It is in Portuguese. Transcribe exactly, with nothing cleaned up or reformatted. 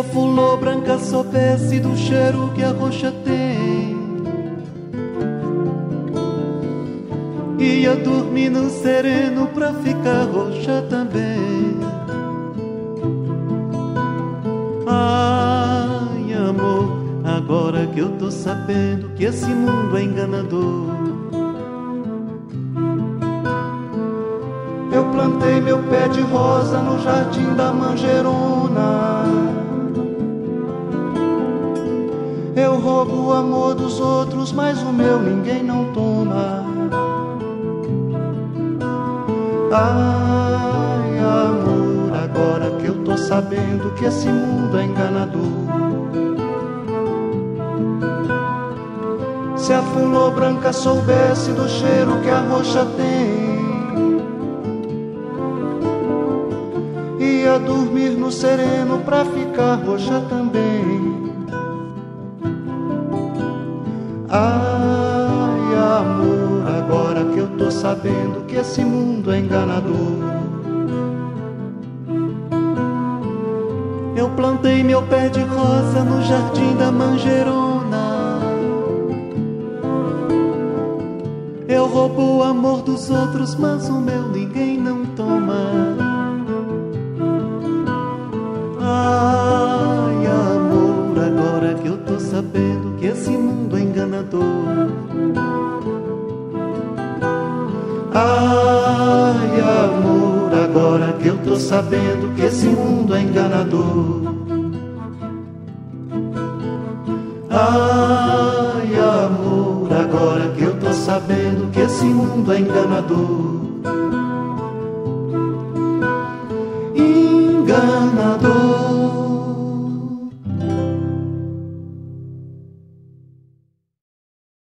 a flor branca soubesse do cheiro que a roxa tem, ia dormir no sereno pra ficar roxa também. Ai, amor, agora que eu tô sabendo que esse mundo é enganador, eu plantei meu pé de rosa no jardim da manjerona. Eu roubo o amor dos outros, mas o meu ninguém não toma. Ai, amor, agora que eu tô sabendo que esse mundo é enganador, se a flor branca soubesse do cheiro que a roxa tem, ia dormir no sereno pra ficar roxa também. Ai, amor, agora que eu tô sabendo que esse mundo é enganador, eu plantei meu pé de rosa no jardim da manjerona. Eu roubo o amor dos outros, mas o meu ninguém não toma. Ai, amor, agora que eu tô sabendo que esse mundo é enganador. Ai, amor, agora que eu tô sabendo que esse mundo é enganador. Ai, amor, agora que eu tô sabendo que esse mundo é enganador.